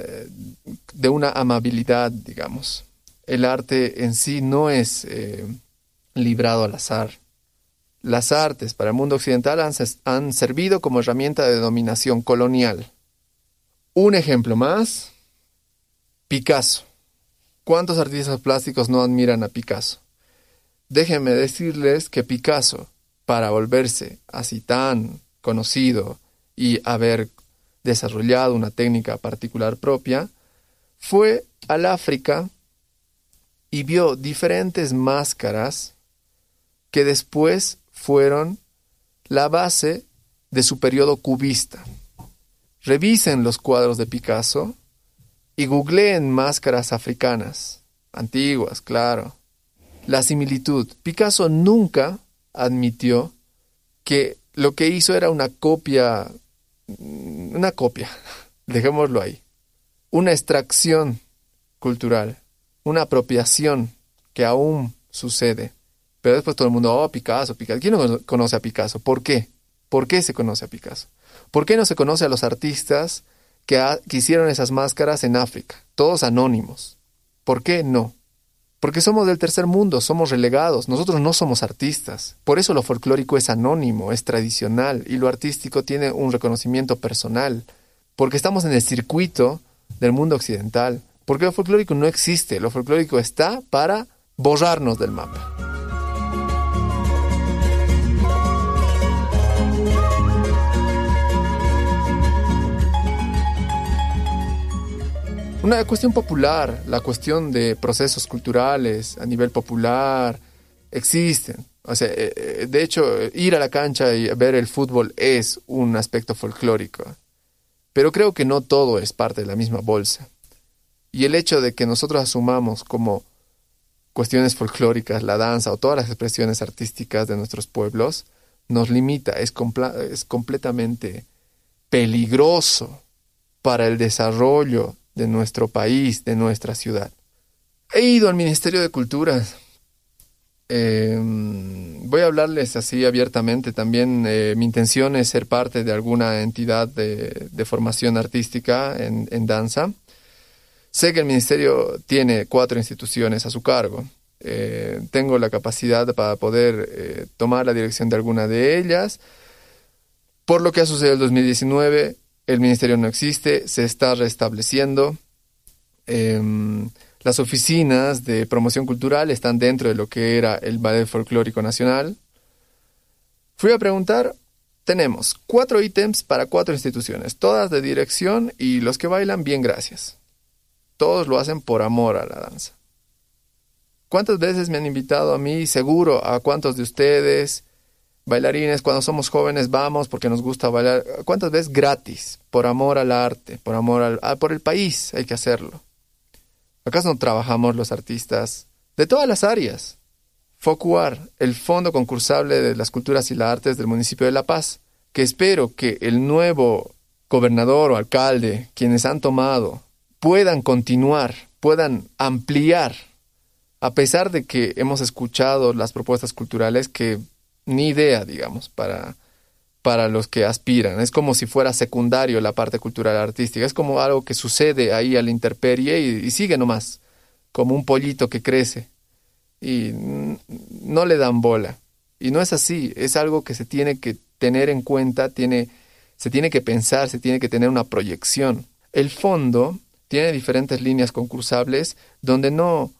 de una amabilidad, digamos. El arte en sí no es librado al azar. Las artes para el mundo occidental han servido como herramienta de dominación colonial. Un ejemplo más, Picasso. ¿Cuántos artistas plásticos no admiran a Picasso? Déjenme decirles que Picasso, para volverse así tan conocido y haber desarrollado una técnica particular propia, fue al África y vio diferentes máscaras que después fueron la base de su periodo cubista. Revisen los cuadros de Picasso y googleen máscaras africanas, antiguas, claro. La similitud. Picasso nunca admitió que lo que hizo era una copia, dejémoslo ahí, una extracción cultural, una apropiación que aún sucede. Pero después todo el mundo, oh, Picasso. ¿Quién no conoce a Picasso? ¿Por qué? ¿Por qué se conoce a Picasso? ¿Por qué no se conoce a los artistas que hicieron esas máscaras en África? Todos anónimos. ¿Por qué no? Porque somos del tercer mundo, somos relegados, nosotros no somos artistas. Por eso lo folclórico es anónimo, es tradicional, y lo artístico tiene un reconocimiento personal. Porque estamos en el circuito del mundo occidental. Porque lo folclórico no existe, lo folclórico está para borrarnos del mapa. Una cuestión popular, la cuestión de procesos culturales a nivel popular, existen. O sea, de hecho, ir a la cancha y ver el fútbol es un aspecto folclórico. Pero creo que no todo es parte de la misma bolsa. Y el hecho de que nosotros asumamos como cuestiones folclóricas la danza o todas las expresiones artísticas de nuestros pueblos nos limita, es completamente peligroso para el desarrollo de nuestro país, de nuestra ciudad. He ido al Ministerio de Cultura. Voy a hablarles así abiertamente. También mi intención es ser parte de alguna entidad de formación artística en danza. Sé que el Ministerio tiene 4 instituciones a su cargo. Tengo la capacidad para poder tomar la dirección de alguna de ellas. Por lo que ha sucedido en el 2019, el Ministerio no existe, se está restableciendo. Las oficinas de promoción cultural están dentro de lo que era el Ballet Folclórico Nacional. Fui a preguntar, tenemos 4 ítems para 4 instituciones, todas de dirección, y los que bailan, bien, gracias. Todos lo hacen por amor a la danza. ¿Cuántas veces me han invitado a mí? Seguro a cuántos de ustedes, bailarines, cuando somos jóvenes vamos porque nos gusta bailar. ¿Cuántas veces gratis? Por amor al arte, por amor por el país hay que hacerlo. ¿Acaso no trabajamos los artistas de todas las áreas? FOCUAR, el Fondo Concursable de las Culturas y las Artes del municipio de La Paz, que espero que el nuevo gobernador o alcalde, quienes han tomado, puedan continuar, puedan ampliar, a pesar de que hemos escuchado las propuestas culturales que ni idea, digamos, para los que aspiran. Es como si fuera secundario la parte cultural artística. Es como algo que sucede ahí a la intemperie y sigue nomás, como un pollito que crece y no le dan bola. Y no es así, es algo que se tiene que tener en cuenta, se tiene que pensar, se tiene que tener una proyección. El fondo tiene diferentes líneas concursables donde no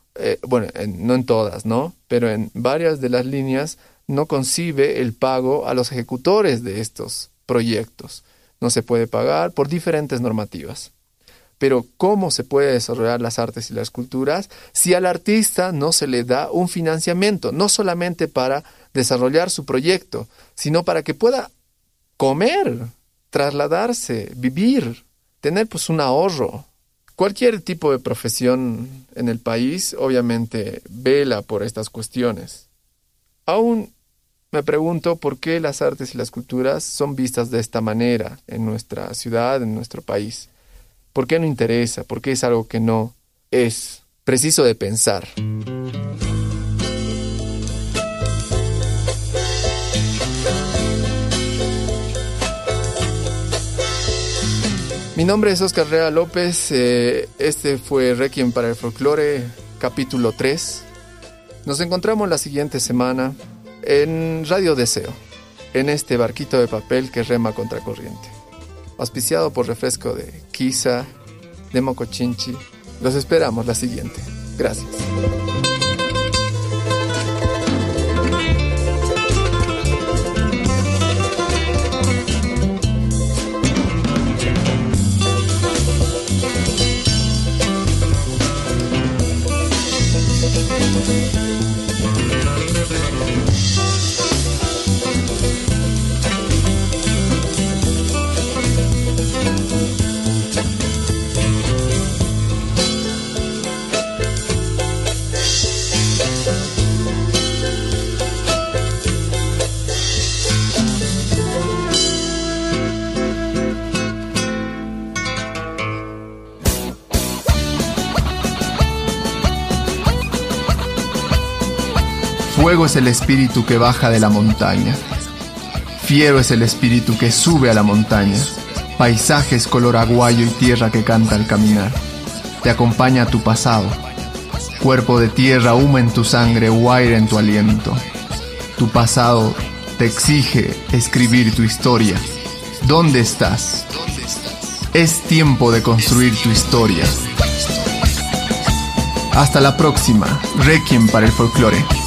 en todas, ¿no? Pero en varias de las líneas no concibe el pago a los ejecutores de estos proyectos. No se puede pagar por diferentes normativas. Pero ¿cómo se puede desarrollar las artes y las culturas si al artista no se le da un financiamiento? No solamente para desarrollar su proyecto, sino para que pueda comer, trasladarse, vivir, tener pues un ahorro. Cualquier tipo de profesión en el país obviamente vela por estas cuestiones. Aún me pregunto por qué las artes y las culturas son vistas de esta manera en nuestra ciudad, en nuestro país. ¿Por qué no interesa? ¿Por qué es algo que no es preciso de pensar? Mi nombre es Oscar Rea López. Este fue Requiem para el Folclore, capítulo 3. Nos encontramos la siguiente semana en Radio Deseo, en este barquito de papel que rema contracorriente. Auspiciado por refresco de Kisa, de Mocochinchi Los esperamos la siguiente. Gracias. Fuego es el espíritu que baja de la montaña. Fiero es el espíritu que sube a la montaña. Paisajes color aguayo y tierra que canta al caminar. Te acompaña tu pasado. Cuerpo de tierra, humo en tu sangre o aire en tu aliento. Tu pasado te exige escribir tu historia. ¿Dónde estás? Es tiempo de construir tu historia. Hasta la próxima. Requiem para el folclore.